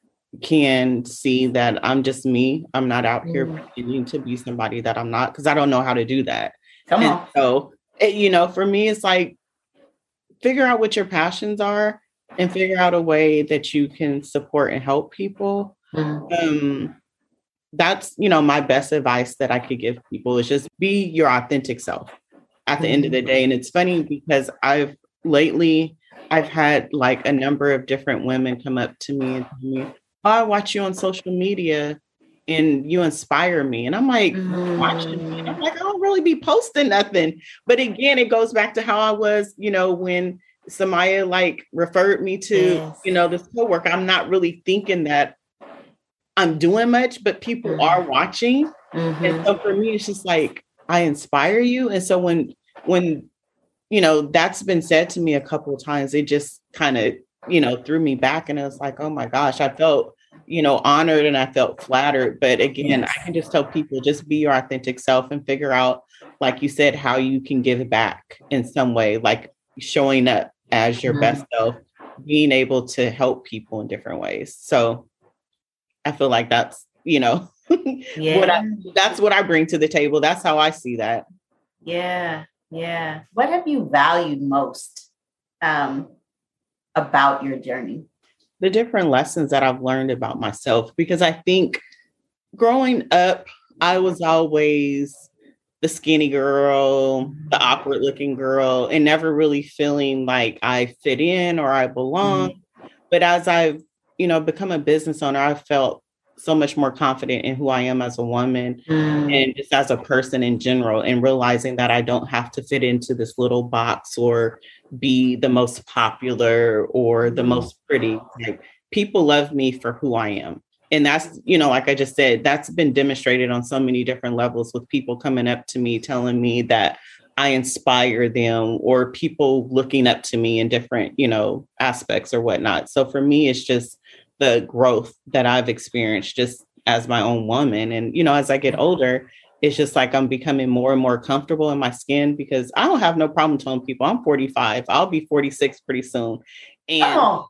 can see that I'm just me. I'm not out here mm-hmm. pretending to be somebody that I'm not, because I don't know how to do that. Come and on. So, it, you know, for me, it's like figure out what your passions are. And figure out a way that you can support and help people. Mm-hmm. Um, that's, you know, my best advice that I could give people is just be your authentic self at the mm-hmm. end of the day. And it's funny because I've lately, I've had like a number of different women come up to me and tell me, oh, I watch you on social media and you inspire me. And I'm like, mm-hmm. watching me. And I'm like, I don't really be posting nothing. But again, it goes back to how I was, you know, when Samaya like referred me to, yes. you know, this coworker. I'm not really thinking that I'm doing much, but people mm-hmm. are watching. Mm-hmm. And so for me, it's just like, I inspire you. And so when, when, you know, that's been said to me a couple of times, it just kind of, you know, threw me back. And I was like, oh my gosh, I felt, you know, honored and I felt flattered. But again, yes. I can just tell people, just be your authentic self and figure out, like you said, how you can give back in some way, like showing up as your mm-hmm. best self, being able to help people in different ways. So I feel like that's, you know, yeah. what I, that's what I bring to the table. That's how I see that. Yeah. Yeah. What have you valued most um, about your journey? The different lessons that I've learned about myself, because I think growing up, I was always the skinny girl, the awkward looking girl, and never really feeling like I fit in or I belong. Mm-hmm. But as I've, you know, become a business owner, I felt so much more confident in who I am as a woman Mm. and just as a person in general, and realizing that I don't have to fit into this little box or be the most popular or the most pretty. Like, people love me for who I am. And that's, you know, like I just said, that's been demonstrated on so many different levels, with people coming up to me, telling me that I inspire them, or people looking up to me in different, you know, aspects or whatnot. So for me, it's just the growth that I've experienced just as my own woman. And, you know, as I get older, it's just like I'm becoming more and more comfortable in my skin, because I don't have no problem telling people I'm forty-five. I'll be forty-six pretty soon. And oh.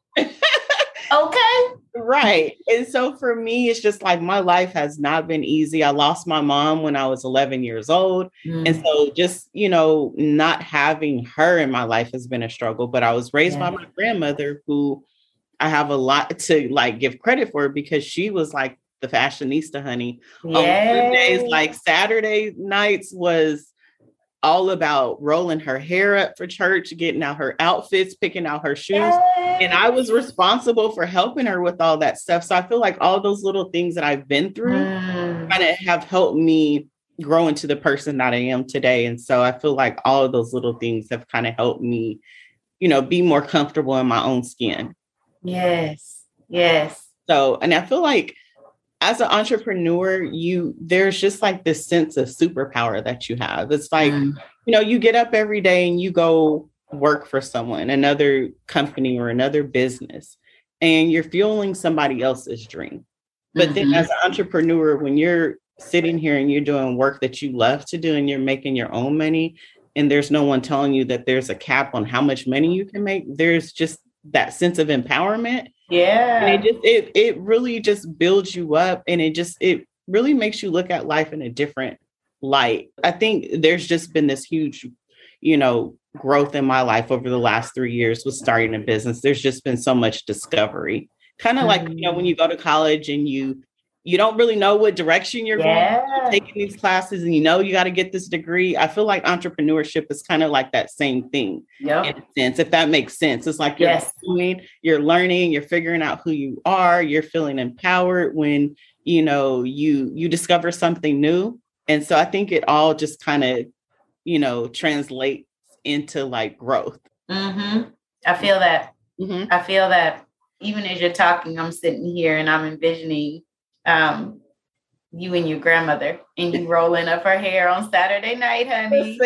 Okay. Right. And so for me, it's just like, my life has not been easy. I lost my mom when I was eleven years old. Mm. And so just, you know, not having her in my life has been a struggle. But I was raised yeah. by my grandmother, who I have a lot to like give credit for, because she was like the fashionista, honey. On days like Saturday nights was all about rolling her hair up for church, getting out her outfits, picking out her shoes. Yay. And I was responsible for helping her with all that stuff. So I feel like all those little things that I've been through mm. kind of have helped me grow into the person that I am today. And so I feel like all of those little things have kind of helped me, you know, be more comfortable in my own skin. Yes. Yes. So, and I feel like as an entrepreneur, you, there's just like this sense of superpower that you have. It's like, mm. you know, you get up every day and you go work for someone, another company or another business, and you're fueling somebody else's dream. But mm-hmm. then as an entrepreneur, when you're sitting here and you're doing work that you love to do and you're making your own money, and there's no one telling you that there's a cap on how much money you can make, there's just that sense of empowerment. Yeah. And it just, it, it really just builds you up, and it just, it really makes you look at life in a different light. I think there's just been this huge, you know, growth in my life over the last three years with starting a business. There's just been so much discovery, kind of mm-hmm. like, you know, when you go to college and you, you don't really know what direction you're yeah. going, you're taking these classes and you know, you got to get this degree. I feel like entrepreneurship is kind of like that same thing yep. in a sense, if that makes sense. It's like you're yes. doing, you're learning, you're figuring out who you are, you're feeling empowered when, you know, you, you discover something new. And so I think it all just kind of, you know, translates into like growth. Mm-hmm. I feel that. Mm-hmm. I feel that even as you're talking, I'm sitting here and I'm envisioning Um, you and your grandmother, and you rolling up her hair on Saturday night, honey.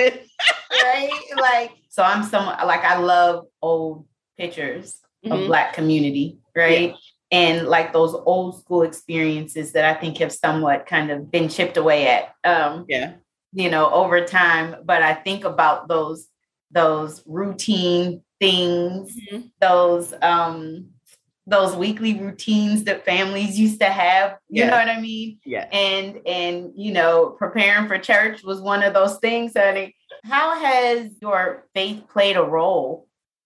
Right? Like, so I'm someone like, I love old pictures mm-hmm. of Black community, right? Yeah. And like those old school experiences that I think have somewhat kind of been chipped away at, um, yeah, you know, over time. But I think about those, those routine things, mm-hmm. those, um, those weekly routines that families used to have, you yes. know what I mean? Yeah. And, and, you know, preparing for church was one of those things, honey. How has your faith played a role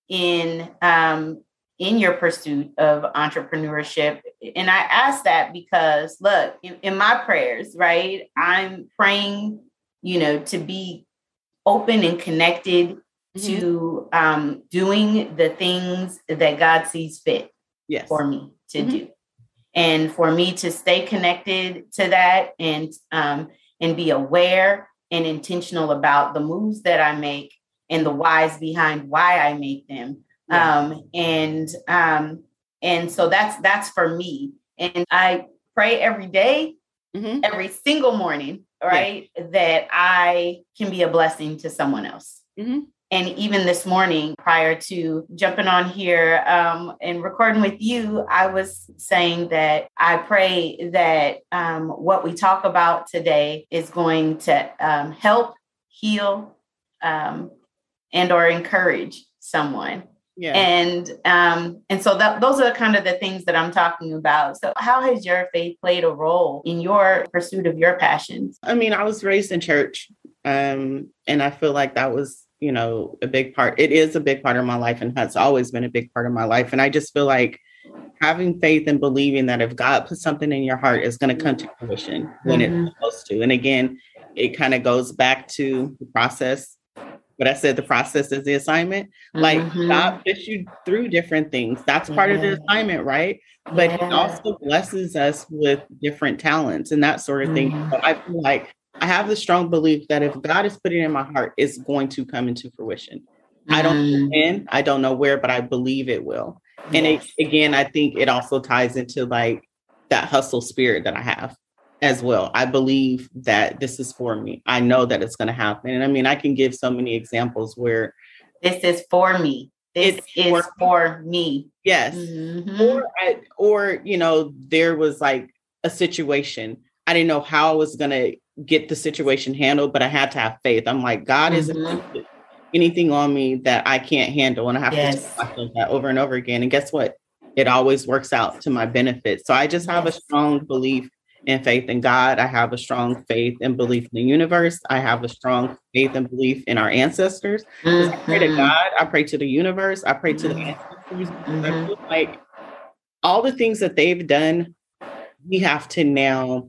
in, um, in your pursuit of entrepreneurship? And I ask that because, look, in, in my prayers, right, I'm praying, you know, to be open and connected mm-hmm. to um, doing the things that God sees fit. Yes. For me to mm-hmm. do, and for me to stay connected to that, and um, and be aware and intentional about the moves that I make and the whys behind why I make them. Yeah. Um, and um, and so that's that's for me. And I pray every day, mm-hmm. every single morning, right, yeah. that I can be a blessing to someone else. Mm-hmm. And even this morning, prior to jumping on here um, and recording with you, I was saying that I pray that um, what we talk about today is going to um, help, heal, um, and or encourage someone. Yeah. And um, and so that, those are kind of the things that I'm talking about. So how has your faith played a role in your pursuit of your passions? I mean, I was raised in church, um, and I feel like that was, you know, a big part. It is a big part of my life and has always been a big part of my life. And I just feel like having faith and believing that if God puts something in your heart, it's going to come to fruition when mm-hmm. it's supposed to. And again, it kind of goes back to the process but I said the process is the assignment. Like Mm-hmm. God puts you through different things. That's part Yeah. of the assignment, right? But Yeah. he also blesses us with different talents and that sort of thing. Mm-hmm. So I feel like I have the strong belief that if God is putting it in my heart, it's going to come into fruition. Mm-hmm. I don't know when, I don't know where, but I believe it will. And Yes. it, again, I think it also ties into like that hustle spirit that I have as well. I believe that this is for me. I know that it's going to happen. And I mean, I can give so many examples where this is for me. This is for, for me. Yes. Mm-hmm. Or, I, or, you know, there was like a situation. I didn't know how I was going to get the situation handled, but I had to have faith. I'm like, God mm-hmm. isn't put anything on me that I can't handle. And I have yes. to tell myself that over and over again. And guess what? It always works out to my benefit. So I just have yes. a strong belief and faith in God. I have a strong faith and belief in the universe. I have a strong faith and belief in our ancestors. Mm-hmm. I pray to God. I pray to the universe. I pray to mm-hmm. the ancestors. Mm-hmm. I feel like all the things that they've done, we have to now,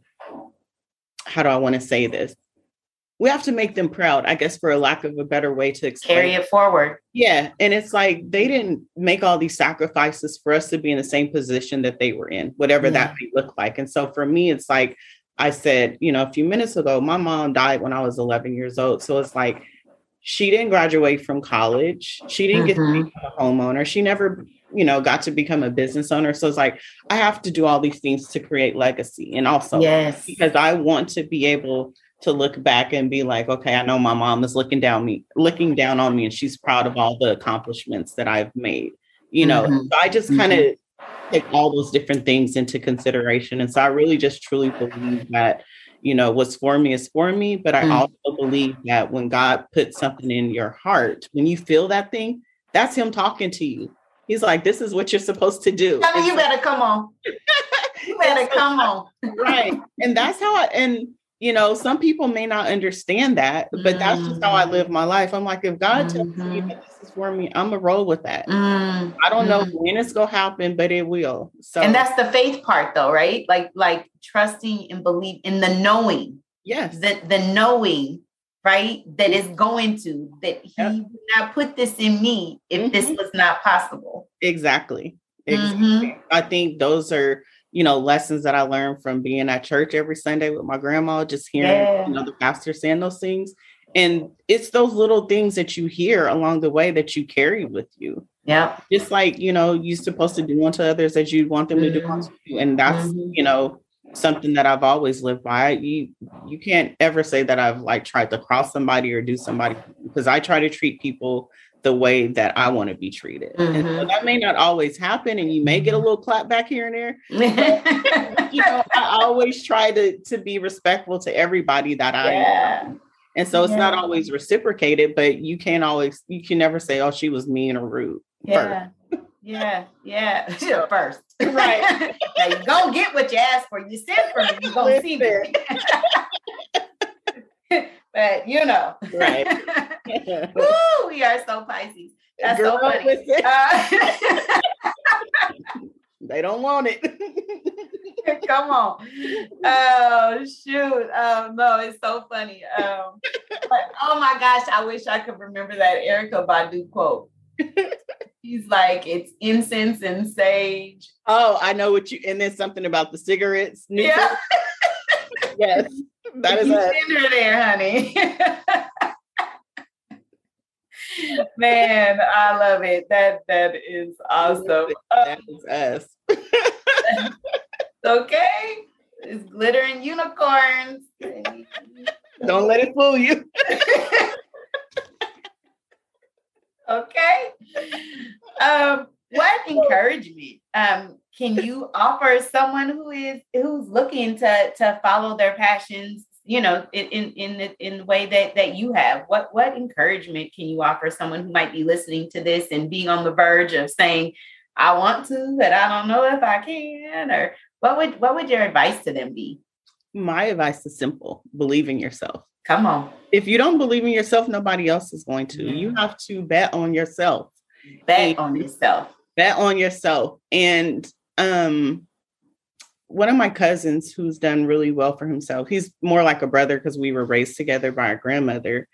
how do I want to say this? We have to make them proud, I guess, for a lack of a better way to explain. Carry it forward. Yeah. And it's like, they didn't make all these sacrifices for us to be in the same position that they were in, whatever yeah. that may look like. And so for me, it's like I said, you know, a few minutes ago, my mom died when I was eleven years old. So it's like, she didn't graduate from college. She didn't mm-hmm. get to become a homeowner. She never, you know, got to become a business owner. So it's like, I have to do all these things to create legacy. And also yes. because I want to be able to look back and be like, okay, I know my mom is looking down me, looking down on me, and she's proud of all the accomplishments that I've made. You know, mm-hmm. so I just kind of mm-hmm. take all those different things into consideration. And so I really just truly believe that, you know, what's for me is for me. But I mm-hmm. also believe that when God puts something in your heart, when you feel that thing, that's him talking to you. He's like, this is what you're supposed to do. I mean, you better come on. You better so, come on. Right. And that's how I, and you know, some people may not understand that, but mm-hmm. that's just how I live my life. I'm like, if God tells mm-hmm. me that this is for me, I'm gonna roll with that. Mm-hmm. I don't know when it's gonna happen, but it will. So, and that's the faith part, though, right? Like, like trusting and believe in the knowing. Yes, the the knowing, right? That is going to that He yep. would not put this in me if mm-hmm. this was not possible. Exactly. Exactly. Mm-hmm. I think those are, you know, lessons that I learned from being at church every Sunday with my grandma, just hearing, yeah. you know, the pastor saying those things. And it's those little things that you hear along the way that you carry with you. Yeah. Just like, you know, you're supposed to do unto others as you want them mm-hmm. to do unto you. And that's, mm-hmm. you know, something that I've always lived by. You, you can't ever say that I've like tried to cross somebody or do somebody, because I try to treat people the way that I want to be treated. Mm-hmm. And so that may not always happen, and you may get a little clap back here and there. But, you know, I always try to, to be respectful to everybody that I yeah. am. And so it's yeah. not always reciprocated, but you can't always, you can never say, oh, she was mean or rude. Yeah. First. Yeah. Yeah. First. Right. Now you gonna get what you asked for. You said for me, you gonna see me. But you know, right? Woo, we are so Pisces. That's Girl, so funny. Uh, they don't want it. Come on. Oh shoot. Oh no, it's so funny. Um, but oh my gosh, I wish I could remember that Erykah Badu quote. He's like, it's incense and sage. Oh, I know what you. And then something about the cigarettes. Yeah. Yes. That is you send her there, honey. Man, I love it. That that is awesome. That is us. Okay. It's glitter and unicorns. Don't let it fool you. Okay. Um, what encouragement um can you offer someone who is who's looking to to follow their passions, you know, in in in the, in the way that that you have? What what encouragement can you offer someone who might be listening to this and being on the verge of saying, I want to, but I don't know if I can? Or what would what would your advice to them be? My advice is simple: believe in yourself. Come on. If you don't believe in yourself, nobody else is going to. Mm-hmm. You have to bet on yourself. Bet and on yourself. Bet on yourself. And um, one of my cousins who's done really well for himself, he's more like a brother because we were raised together by our grandmother.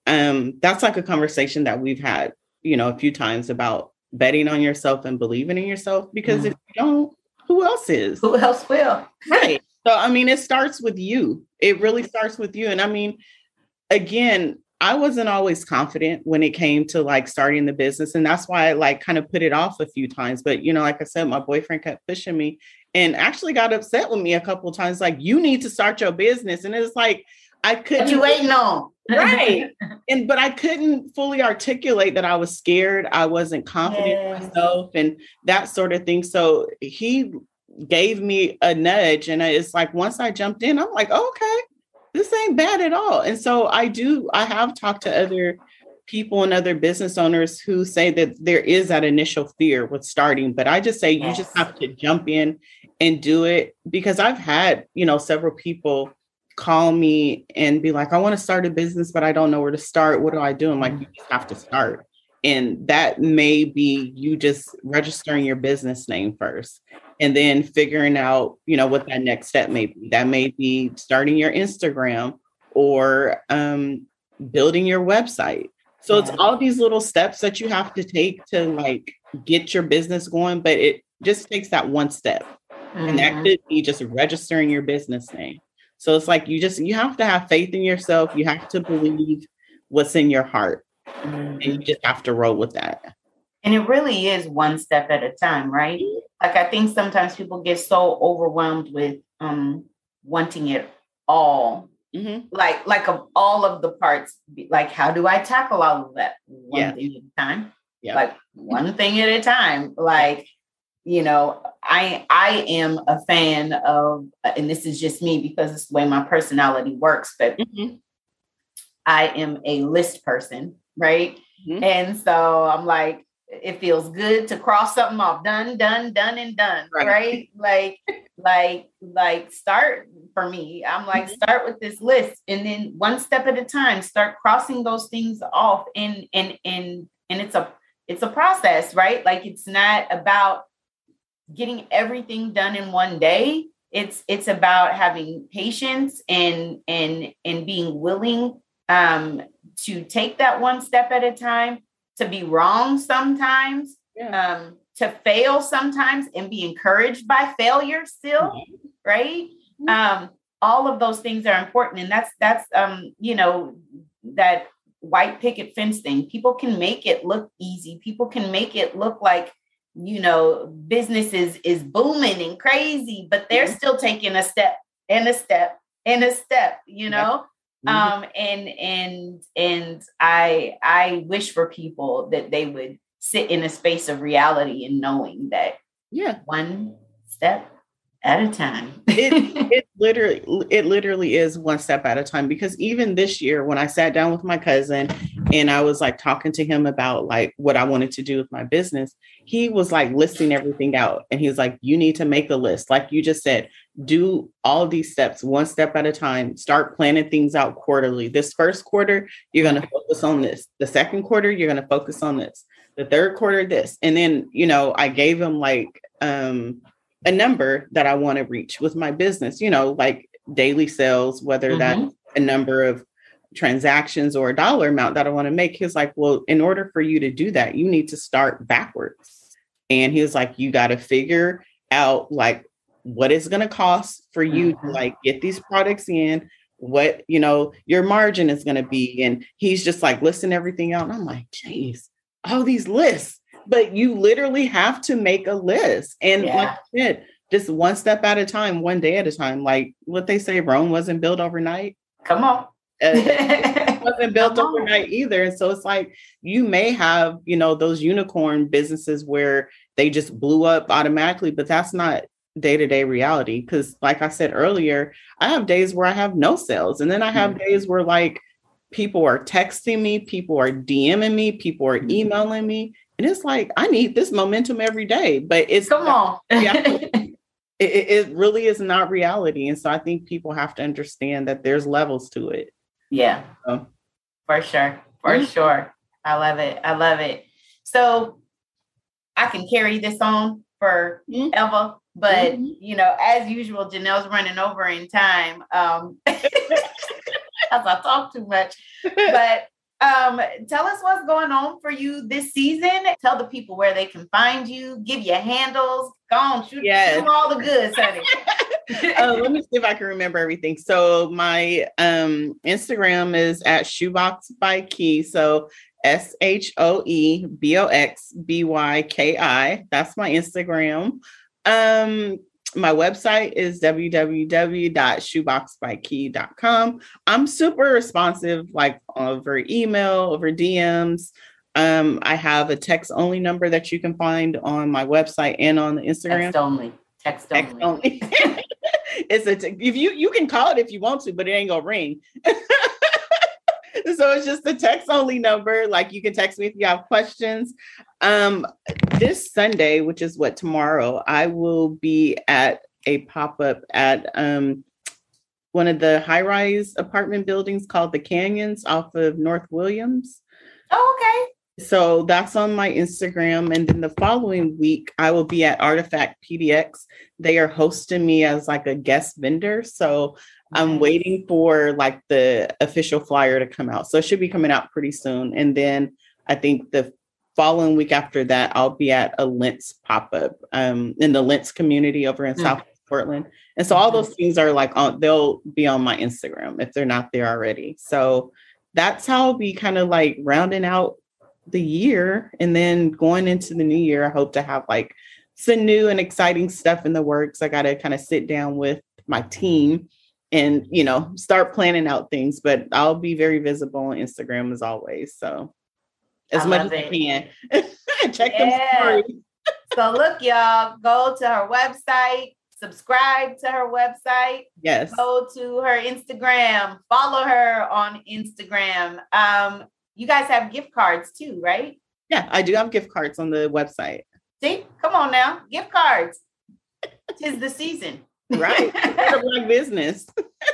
um, that's like a conversation that we've had, you know, a few times about betting on yourself and believing in yourself, because mm. if you don't, who else is? Who else will? Right. So, I mean, it starts with you. It really starts with you. And I mean, again, I wasn't always confident when it came to like starting the business. And that's why I like kind of put it off a few times. But, you know, like I said, my boyfriend kept pushing me and actually got upset with me a couple of times. Like, you need to start your business. And it's like, I couldn't. What you waiting on? Right. And, but I couldn't fully articulate that I was scared. I wasn't confident yes. in myself and that sort of thing. So he gave me a nudge. And it's like, once I jumped in, I'm like, oh, okay. This ain't bad at all. And so I do, I have talked to other people and other business owners who say that there is that initial fear with starting, but I just say yes. you just have to jump in and do it, because I've had, you know, several people call me and be like, I want to start a business, but I don't know where to start. What do I do? I'm like, you just have to start. And that may be you just registering your business name first. And then figuring out, you know, what that next step may be. That may be starting your Instagram or um, building your website. So yeah. it's all these little steps that you have to take to like get your business going. But it just takes that one step. Mm-hmm. And that could be just registering your business name. So it's like you just you have to have faith in yourself. You have to believe what's in your heart. Mm-hmm. And you just have to roll with that. And it really is one step at a time, right? Like, I think sometimes people get so overwhelmed with um, wanting it all, mm-hmm. like, like of all of the parts, like, how do I tackle all of that? One yeah. thing at a time, yeah. like one thing at a time. Like, you know, I, I am a fan of, and this is just me because it's the way my personality works, but mm-hmm. I am a list person, right? Mm-hmm. And so I'm like, it feels good to cross something off. Done, done, done, and done. Right. right? Like, like, like start for me. I'm like, mm-hmm. start with this list. And then one step at a time, start crossing those things off. And, and, and, and it's a, it's a process, right? Like, it's not about getting everything done in one day. It's, it's about having patience and, and, and being willing um, to take that one step at a time, to be wrong sometimes, yeah. um, to fail sometimes and be encouraged by failure still, mm-hmm. right? Mm-hmm. Um, all of those things are important. And that's, that's um, you know, that white picket fence thing. People can make it look easy. People can make it look like, you know, business is, is booming and crazy, but they're mm-hmm. still taking a step and a step and a step, you know? Yeah. Mm-hmm. Um, and, and, and I, I wish for people that they would sit in a space of reality and knowing that yeah, one step at a time. it, it literally, it literally is one step at a time, because even this year when I sat down with my cousin and I was like talking to him about like what I wanted to do with my business, he was like listing everything out. And he was like, you need to make a list. Like you just said, do all these steps, one step at a time, start planning things out quarterly. This first quarter, you're going to focus on this. The second quarter, you're going to focus on this. The third quarter, this. And then, you know, I gave him like um, a number that I want to reach with my business, you know, like daily sales, whether mm-hmm. that's a number of transactions or a dollar amount that I want to make. He's like, well, in order for you to do that, you need to start backwards. And he was like, you got to figure out like what it's going to cost for you mm-hmm. to like get these products in, what, you know, your margin is going to be. And he's just like listing everything out. And I'm like, geez, all these lists, but you literally have to make a list. And yeah. like I said, just one step at a time, one day at a time. Like what they say, Rome wasn't built overnight. Come on. It wasn't built overnight either. And so it's like, you may have, you know, those unicorn businesses where they just blew up automatically, but that's not day-to-day reality. Because like I said earlier, I have days where I have no sales. And then I have mm-hmm. days where like people are texting me, people are DMing me, people are emailing me. And it's like, I need this momentum every day, but it's come on. it, it really is not reality. And so I think people have to understand that there's levels to it. Yeah, so. for sure. For mm-hmm. sure. I love it. I love it. So I can carry this on forever, mm-hmm. but mm-hmm. you know, as usual, Janelle's running over in time. Um, as I talk too much, but Um, tell us what's going on for you this season. Tell the people where they can find you. Give your handles. Go on, shoot, yes. shoot them all the goods, honey. uh, let me see if I can remember everything. So my um, Instagram is at Shoebox by Key. So S H O E B O X B Y K I. That's my Instagram. Um, my website is w w w dot shoebox by key dot com. I'm super responsive, like over email, over D Ms. Um, I have a text only number that you can find on my website and on the Instagram. Text only. Text only. Text only. It's a t- if you you can call it if you want to, but it ain't gonna ring. So it's just a text only number. Like you can text me if you have questions. Um, this Sunday, which is what tomorrow, I will be at a pop-up at um, one of the high-rise apartment buildings called the Canyons off of North Williams. Oh, okay. So that's on my Instagram. And then the following week, I will be at Artifact P D X. They are hosting me as like a guest vendor. So I'm waiting for like the official flyer to come out. So it should be coming out pretty soon. And then I think the following week after that, I'll be at a Lentz pop-up um, in the Lentz community over in mm. South Portland. And so all those things are like, on, they'll be on my Instagram if they're not there already. So that's how I'll be kind of like rounding out the year. And then going into the new year, I hope to have like some new and exciting stuff in the works. I got to kind of sit down with my team and, you know, start planning out things, but I'll be very visible on Instagram as always. So as I much as I can. Check yeah. them stories. So look, y'all, go to her website, subscribe to her website. Yes. Go to her Instagram, follow her on Instagram. Um, you guys have gift cards too, right? Yeah, I do have gift cards on the website. See, come on now, gift cards. 'Tis the season. Right. It's a Black business.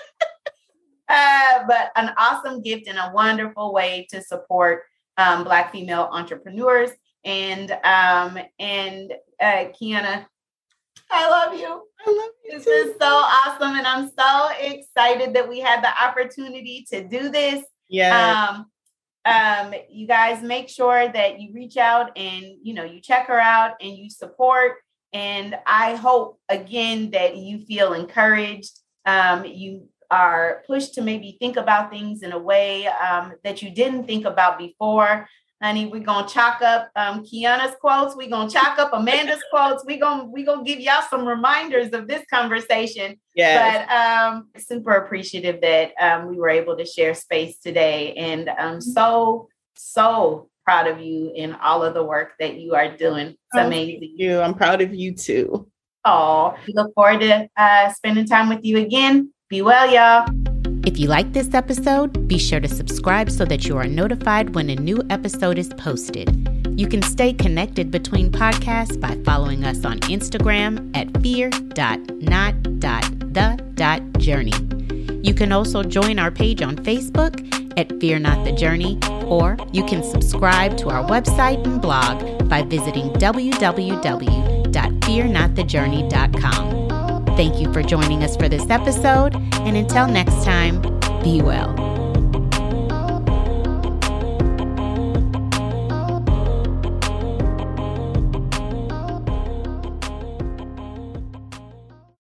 uh, but an awesome gift and a wonderful way to support um, Black female entrepreneurs. And um, and uh, Kiana, I love you. I love you. This too. is so awesome. And I'm so excited that we had the opportunity to do this. Yeah. Um, um, you guys make sure that you reach out and, you know, you check her out and you support. And I hope, again, that you feel encouraged. Um, you are pushed to maybe think about things in a way um, that you didn't think about before. Honey, we're going to chalk up um, Kiana's quotes. We're going to chalk up Amanda's quotes. We're going we gonna give y'all some reminders of this conversation. Yes. But um, super appreciative that um, we were able to share space today. And I'm so, so proud of you in all of the work that you are doing. It's oh, amazing. Thank you. I'm proud of you too. Oh, we look forward to uh, spending time with you again. Be well, y'all. If you like this episode, be sure to subscribe so that you are notified when a new episode is posted. You can stay connected between podcasts by following us on Instagram at fear dot not dot the dot journey. You can also join our page on Facebook at Fear Not the Journey, or you can subscribe to our website and blog by visiting w w w dot fear not the journey dot com. Thank you for joining us for this episode, and until next time, be well.